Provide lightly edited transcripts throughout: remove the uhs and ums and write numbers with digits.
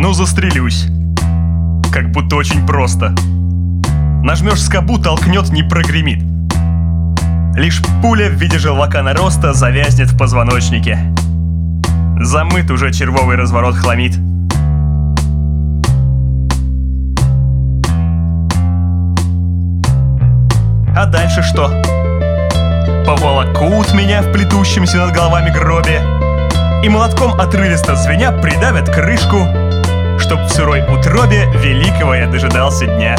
Ну застрелюсь. Как будто очень просто. Нажмешь скобу, толкнет, не прогремит. Лишь пуля в виде желвака нароста завязнет в позвоночнике. Замыт уже червовый разворот хламид. А дальше что? Поволокут меня в плетущемся над головами гробе и молотком отрывисто звеня придавят крышку, чтоб в сырой утробе великого я дожидался дня.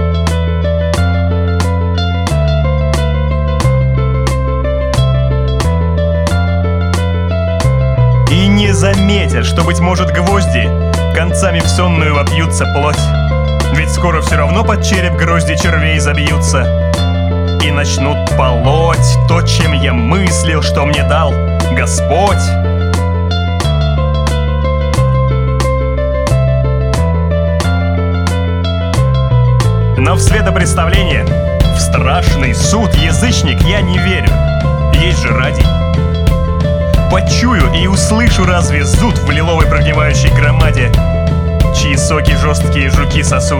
И не заметят, что, быть может, гвозди концами в сонную вопьются плоть. Ведь скоро все равно под череп грозди червей забьются и начнут полоть то, чем я мыслил, что мне дал Господь. Но в светопредставление, в страшный суд язычник я не верю. Есть же радий. Почую и услышу разве зуд в лиловой прогнивающей громаде, чьи соки жесткие жуки сосут.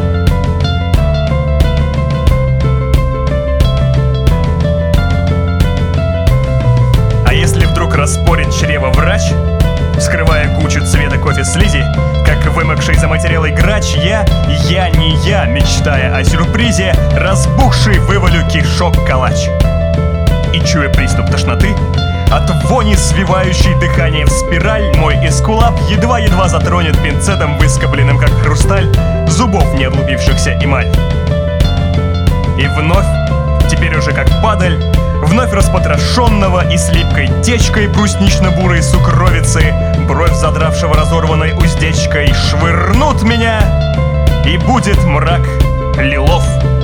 А если вдруг распорит чрево врач, вскрывая кучу цвета кофе слизи, как вымокший заматерелый грач, я, мечтая о сюрпризе, разбухший вывалю кишок-калач. И чуя приступ тошноты, от вони, свивающей дыхание в спираль, мой эскулап едва-едва затронет пинцетом, выскобленным как хрусталь, зубов не облупившихся эмаль. И вновь, теперь уже как падаль, вновь распотрошенного и с липкой течкой бруснично-бурой сукровицы, бровь задравшего разорванной уздечкой, швырнут меня, и будет мрак лилов.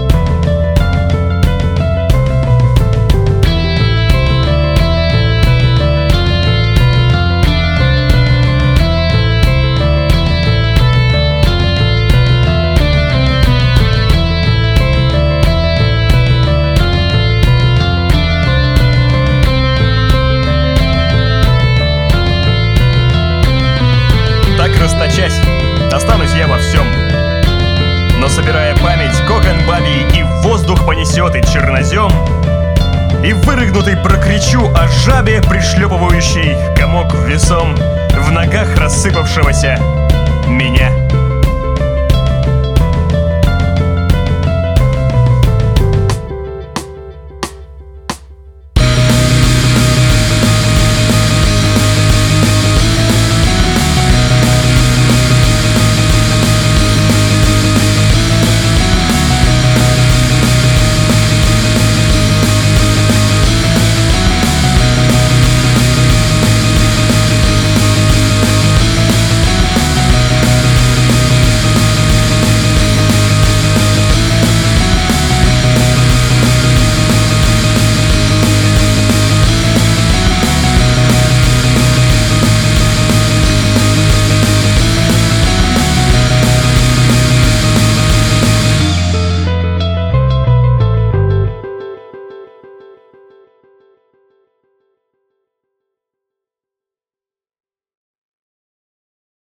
Расточась, останусь я во всем. Но собирая память, кокон бабий и в воздух понесет и чернозем, и вырыгнутый прокричу о жабе, пришлепывающей комок весом в ногах рассыпавшегося меня.